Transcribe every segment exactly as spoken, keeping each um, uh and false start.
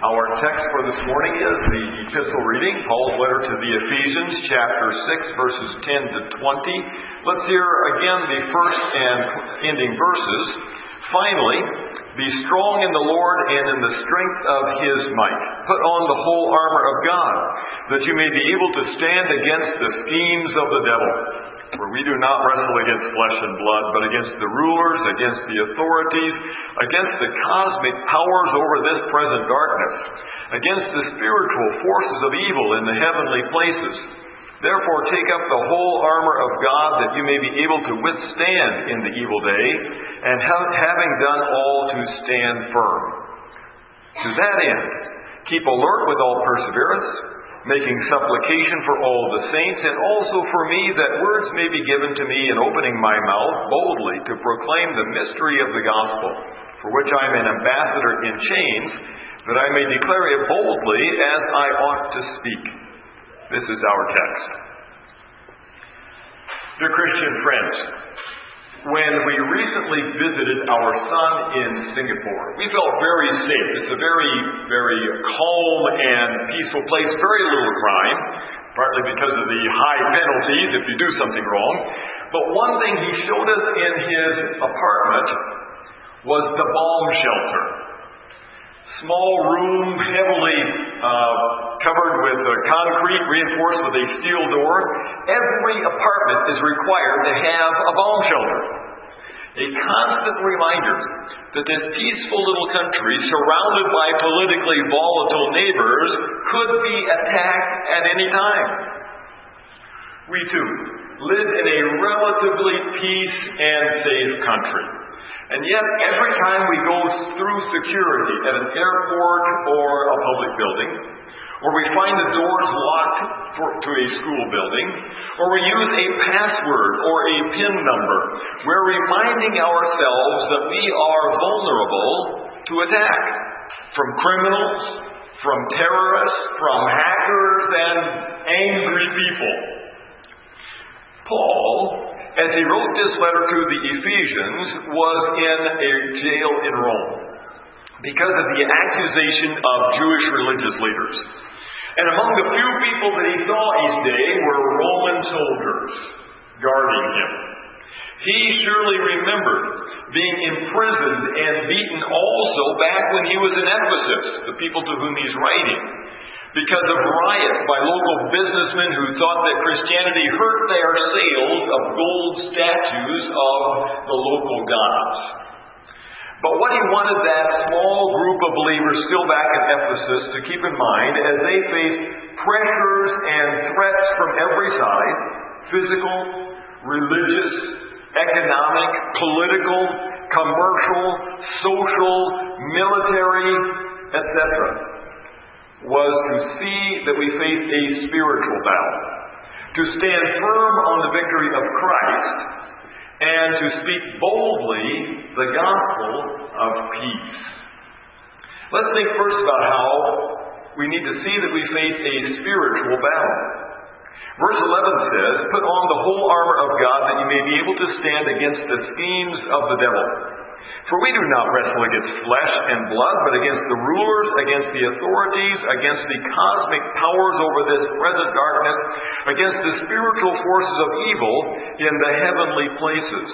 Our text for this morning is the epistle reading, Paul's letter to the Ephesians, chapter six, verses ten to twenty. Let's hear again the first and ending verses. Finally, be strong in the Lord and in the strength of His might. Put on the whole armor of God, that you may be able to stand against the schemes of the devil. For we do not wrestle against flesh and blood, but against the rulers, against the authorities, against the cosmic powers over this present darkness, against the spiritual forces of evil in the heavenly places. Therefore take up the whole armor of God, that you may be able to withstand in the evil day, and having done all, to stand firm. To that end, keep alert with all perseverance, making supplication for all the saints, and also for me, that words may be given to me in opening my mouth boldly to proclaim the mystery of the gospel, for which I am an ambassador in chains, that I may declare it boldly as I ought to speak. This is our text. Dear Christian friends, when we recently visited our son in Singapore, we felt very safe. It's a very, very calm and peaceful place, very little crime, partly because of the high penalties if you do something wrong. But one thing he showed us in his apartment was the bomb shelter. Small room, heavily uh, covered with uh, concrete, reinforced with a steel door. Every apartment is required to have a bomb shelter. A constant reminder that this peaceful little country, surrounded by politically volatile neighbors, could be attacked at any time. We too live in a relatively peace and safe country. And yet, every time we go through security at an airport or a public building, or we find the doors locked for, to a school building, or we use a password or a PIN number, we're reminding ourselves that we are vulnerable to attack from criminals, from terrorists, from hackers, and angry people. Paul, as he wrote this letter to the Ephesians, was in a jail in Rome because of the accusation of Jewish religious leaders. And among the few people that he saw each day were Roman soldiers guarding him. He surely remembered being imprisoned and beaten also back when he was in Ephesus, the people to whom he's writing, because of riots by local businessmen who thought that Christianity hurt their sales of gold statues of the local gods. But what he wanted that small group of believers still back in Ephesus to keep in mind as they faced pressures and threats from every side, physical, religious, economic, political, commercial, social, military, et cetera, was to see that we face a spiritual battle, to stand firm on the victory of Christ, and to speak boldly the gospel of peace. Let's think first about how we need to see that we face a spiritual battle. Verse eleven says, put on the whole armor of God, that you may be able to stand against the schemes of the devil. For we do not wrestle against flesh and blood, but against the rulers, against the authorities, against the cosmic powers over this present darkness, against the spiritual forces of evil in the heavenly places.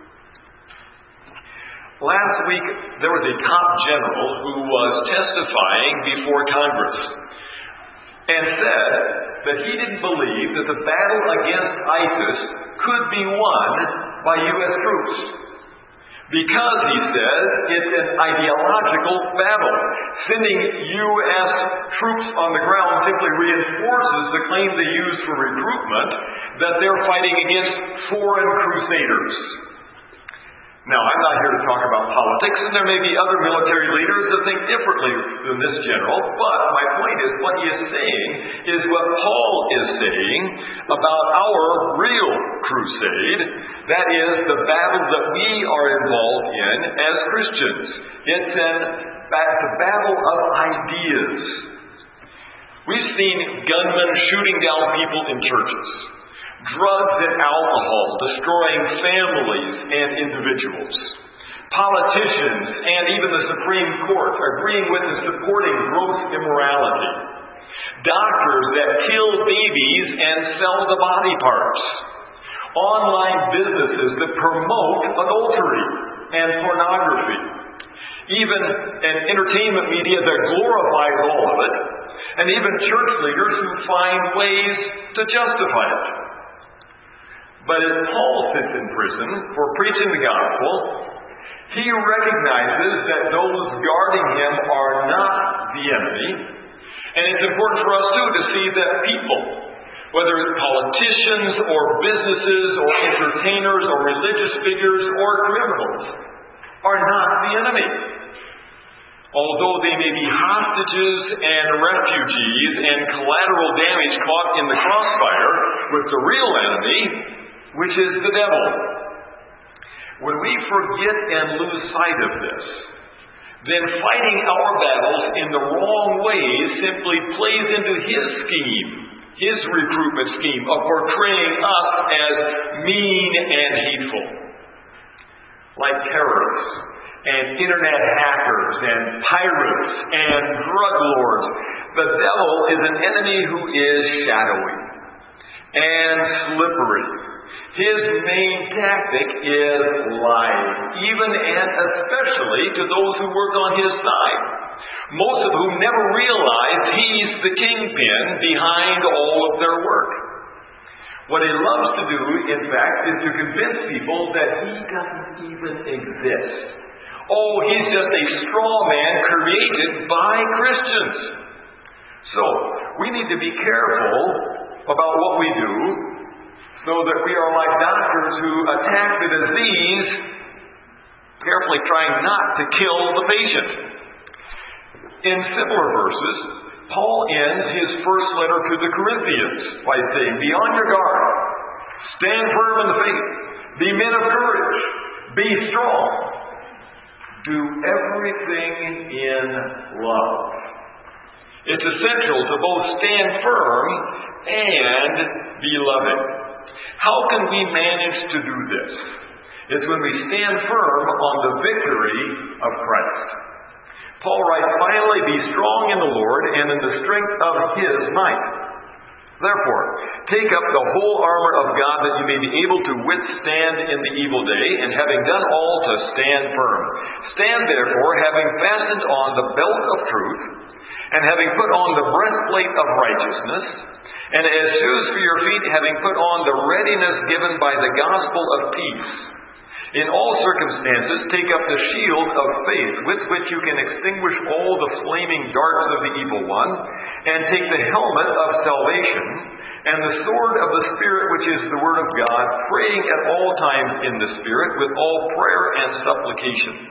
Last week, there was a top general who was testifying before Congress and said that he didn't believe that the battle against ISIS could be won by U S troops. Because, he says, it's an ideological battle. Sending U S troops on the ground simply reinforces the claim they use for recruitment that they're fighting against foreign crusaders. Now, I'm not here to talk about politics, and there may be other military leaders that think differently than this general, but my point is, what he is saying is what Paul is saying about our real crusade. That is the battle that we are involved in as Christians. It's an, a battle of ideas. We've seen gunmen shooting down people in churches. Drugs and alcohol destroying families and individuals. Politicians and even the Supreme Court agreeing with and supporting gross immorality. Doctors that kill babies and sell the body parts. Online businesses that promote adultery and pornography. Even an entertainment media that glorifies all of it. And even church leaders who find ways to justify it. But as Paul sits in prison for preaching the gospel, he recognizes that those guarding him are not the enemy. And it's important for us, too, to see that people, whether it's politicians or businesses or entertainers or religious figures or criminals, are not the enemy. Although they may be hostages and refugees and collateral damage caught in the crossfire with the real enemy, which is the devil. When we forget and lose sight of this, then fighting our battles in the wrong ways simply plays into his scheme, his recruitment scheme of portraying us as mean and hateful. Like terrorists and internet hackers and pirates and drug lords, the devil is an enemy who is shadowy and slippery. His main tactic is lying, even and especially to those who work on his side, most of whom never realize he's the kingpin behind all of their work. What he loves to do, in fact, is to convince people that he doesn't even exist. Oh, he's just a straw man created by Christians. So, we need to be careful about what we do, so that we are like doctors who attack the disease, carefully trying not to kill the patient. In similar verses, Paul ends his first letter to the Corinthians by saying, "Be on your guard, stand firm in the faith, be men of courage, be strong, do everything in love." It's essential to both stand firm and be loving. How can we manage to do this? It's when we stand firm on the victory of Christ. Paul writes, "Finally, be strong in the Lord and in the strength of his might. Therefore, take up the whole armor of God that you may be able to withstand in the evil day, and having done all, to stand firm. Stand therefore, having fastened on the belt of truth, and having put on the breastplate of righteousness, and as shoes for your feet, having put on the readiness given by the gospel of peace. In all circumstances, take up the shield of faith, with which you can extinguish all the flaming darts of the evil one, and take the helmet of salvation, and the sword of the Spirit, which is the word of God, praying at all times in the Spirit, with all prayer and supplication."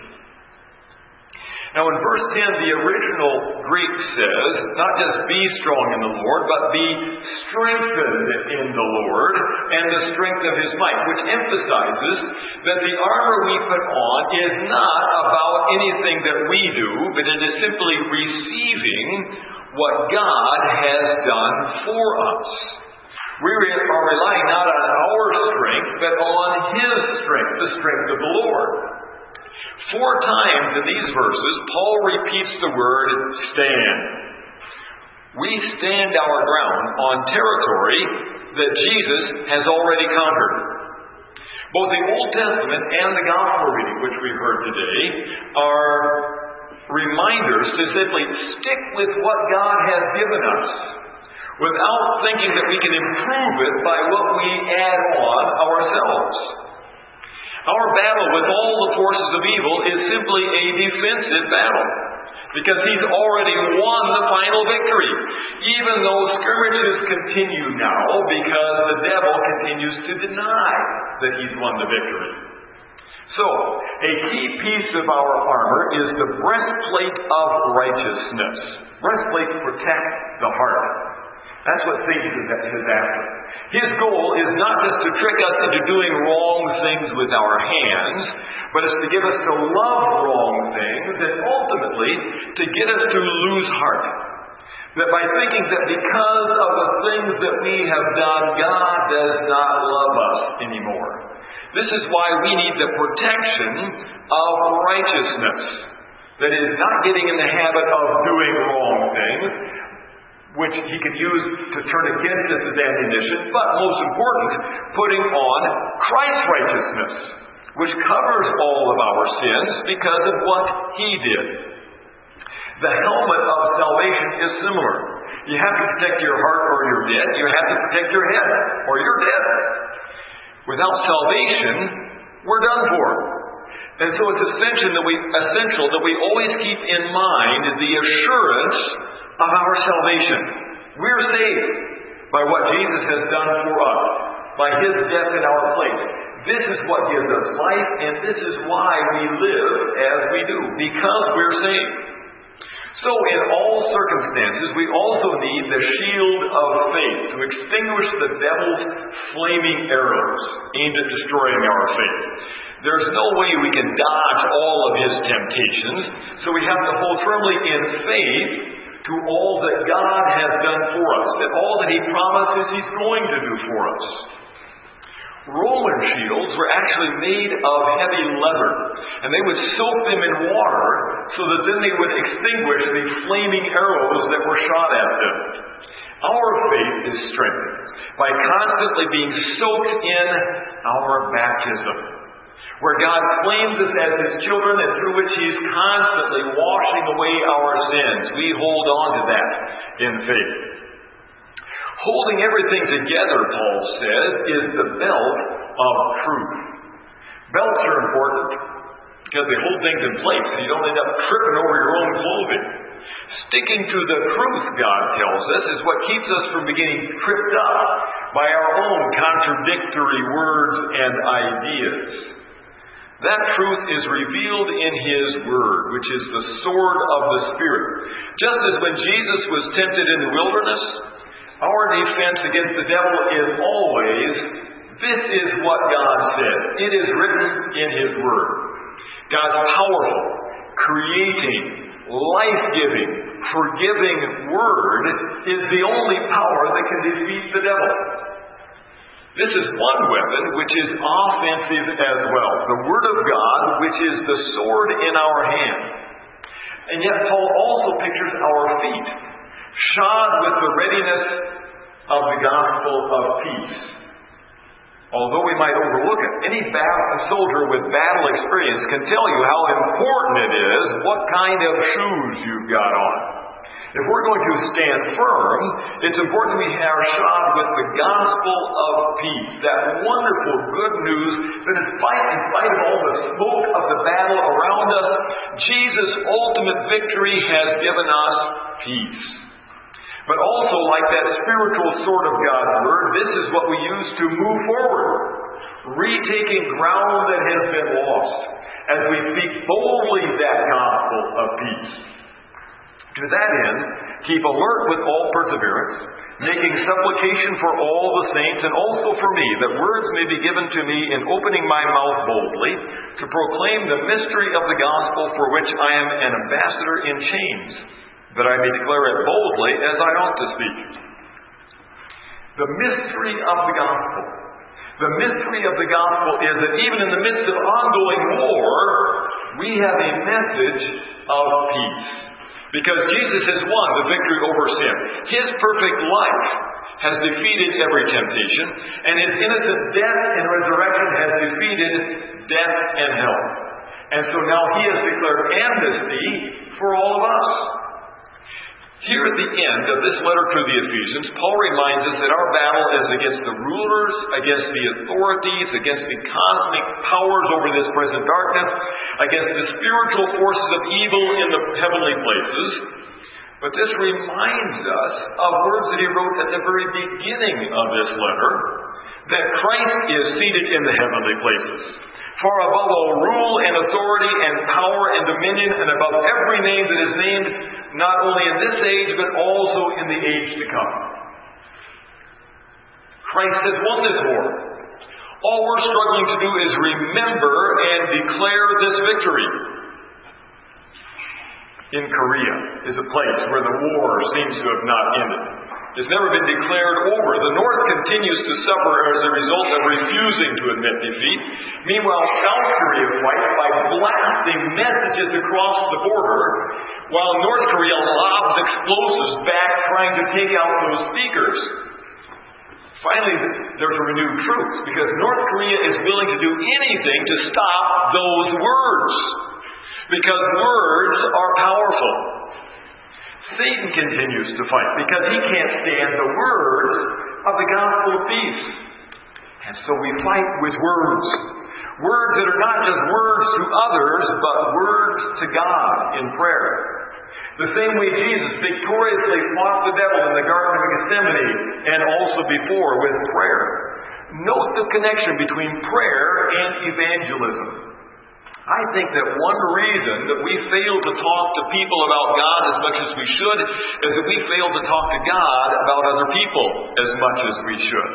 Now in verse ten, the original Greek says, not just be strong in the Lord, but be strengthened in the Lord and the strength of his might, which emphasizes that the armor we put on is not about anything that we do, but it is simply receiving what God has done for us. We are relying not on our strength, but on his strength, the strength of the Lord. Four times in these verses, Paul repeats the word stand. We stand our ground on territory that Jesus has already conquered. Both the Old Testament and the Gospel reading, which we've heard today, are reminders to simply stick with what God has given us, without thinking that we can improve it by what we add on ourselves. Our battle with all the forces of evil is simply a defensive battle, because he's already won the final victory, even though skirmishes continue now because the devil continues to deny that he's won the victory. So, a key piece of our armor is the breastplate of righteousness. Breastplates protect the heart. That's what Satan is after. His goal is not just to trick us into doing wrong things with our hands, but it's to get us to love wrong things, and ultimately to get us to lose heart. That by thinking that because of the things that we have done, God does not love us anymore. This is why we need the protection of righteousness. That is, not getting in the habit of doing wrong things, which he could use to turn against us as ammunition, but most important, putting on Christ's righteousness, which covers all of our sins because of what he did. The helmet of salvation is similar. You have to protect your heart or you're dead. You have to protect your head or you're dead. Without salvation, we're done for. And so it's essential that we, essential that we always keep in mind the assurance of our salvation. We're saved by what Jesus has done for us, by his death in our place. This is what gives us life, and this is why we live as we do, because we're saved. So in all circumstances, we also need the shield of faith to extinguish the devil's flaming arrows aimed at destroying our faith. There's no way we can dodge all of his temptations, so we have to hold firmly in faith to all that God has done for us, that all that he promises he's going to do for us. Roman shields were actually made of heavy leather, and they would soak them in water so that then they would extinguish the flaming arrows that were shot at them. Our faith is strengthened by constantly being soaked in our baptism, where God claims us as his children and through which he's constantly washing away our sins. We hold on to that in faith. Holding everything together, Paul says, is the belt of truth. Belts are important because they hold things in place so you don't end up tripping over your own clothing. Sticking to the truth, God tells us, is what keeps us from getting tripped up by our own contradictory words and ideas. That truth is revealed in his word, which is the sword of the Spirit. Just as when Jesus was tempted in the wilderness, our defense against the devil is always, this is what God said. It is written in his word. God's powerful, creating, life-giving, forgiving word is the only power that can defeat the devil. This is one weapon which is offensive as well. The Word of God, which is the sword in our hand. And yet Paul also pictures our feet, shod with the readiness of the gospel of peace. Although we might overlook it, any battle, soldier with battle experience can tell you how important it is what kind of shoes you've got on. If we're going to stand firm, it's important we are shod with the gospel of peace, that wonderful good news that in spite, in spite of all the smoke of the battle around us, Jesus' ultimate victory has given us peace. But also, like that spiritual sword of God's Word, this is what we use to move forward, retaking ground that has been lost, as we speak boldly that gospel of peace. To that end, keep alert with all perseverance, making supplication for all the saints, and also for me, that words may be given to me in opening my mouth boldly, to proclaim the mystery of the gospel for which I am an ambassador in chains, that I may declare it boldly as I ought to speak. The mystery of the gospel. The mystery of the gospel is that even in the midst of ongoing war, we have a message of peace. Because Jesus has won the victory over sin. His perfect life has defeated every temptation, and his innocent death and resurrection has defeated death and hell. And so now he has declared amnesty for all of us. Here at the end of this letter to the Ephesians, Paul reminds us that our battle is against the rulers, against the authorities, against the cosmic powers over this present darkness, against the spiritual forces of evil in the heavenly places. But this reminds us of words that he wrote at the very beginning of this letter, that Christ is seated in the heavenly places, far above all rule and authority and power and dominion, and above every name that is named, not only in this age, but also in the age to come. Christ has won this war. All we're struggling to do is remember and declare this victory. In Korea is a place where the war seems to have not ended. It's never been declared over. The North continues to suffer as a result of refusing to admit defeat. Meanwhile, South Korea fights by blasting messages across the border, while North Korea lobs explosives back trying to take out those speakers. Finally, there's a renewed truce because North Korea is willing to do anything to stop those words. Because words are powerful. Satan continues to fight because he can't stand the words of the gospel of peace. And so we fight with words. Words that are not just words to others, but words to God in prayer. The same way Jesus victoriously fought the devil in the Garden of Gethsemane and also before with prayer. Note the connection between prayer and evangelism. I think that one reason that we fail to talk to people about God as much as we should is that we fail to talk to God about other people as much as we should.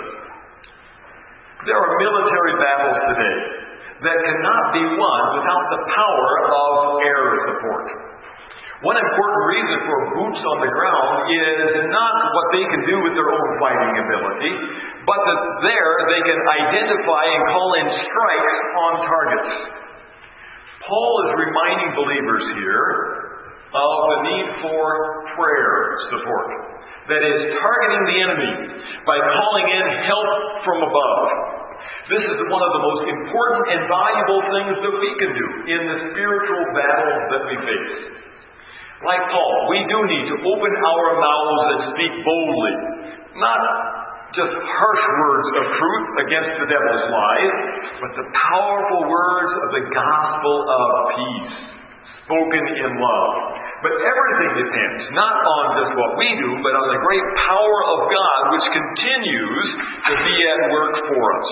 There are military battles today that cannot be won without the power of air support. One important reason for boots on the ground is not what they can do with their own fighting ability, but that there they can identify and call in strikes on targets. Paul is reminding believers here of the need for prayer support. That is, targeting the enemy by calling in help from above. This is one of the most important and valuable things that we can do in the spiritual battles that we face. Like Paul, we do need to open our mouths and speak boldly. Not just harsh words of truth against the devil's lies, but the powerful words of the gospel of peace, spoken in love. But everything depends not on just what we do, but on the great power of God which continues to be at work for us.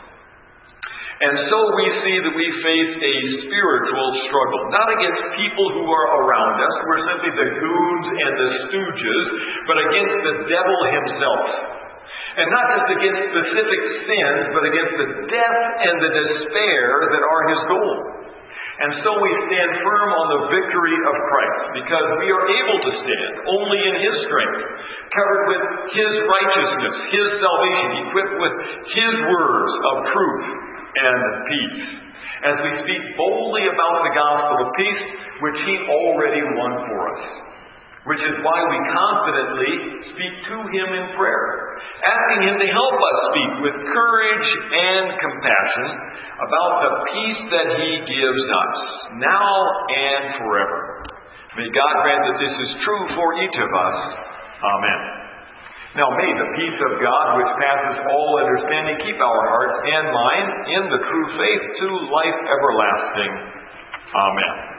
And so we see that we face a spiritual struggle, not against people who are around us, who are simply the goons and the stooges, but against the devil himself. And not just against specific sins, but against the death and the despair that are his goal. And so we stand firm on the victory of Christ, because we are able to stand only in his strength, covered with his righteousness, his salvation, equipped with his words of truth and peace, as we speak boldly about the gospel of peace, which he already won for us. Which is why we confidently speak to him in prayer, asking him to help us speak with courage and compassion about the peace that he gives us, now and forever. May God grant that this is true for each of us. Amen. Now may the peace of God, which passes all understanding, keep our hearts and minds in the true faith to life everlasting. Amen.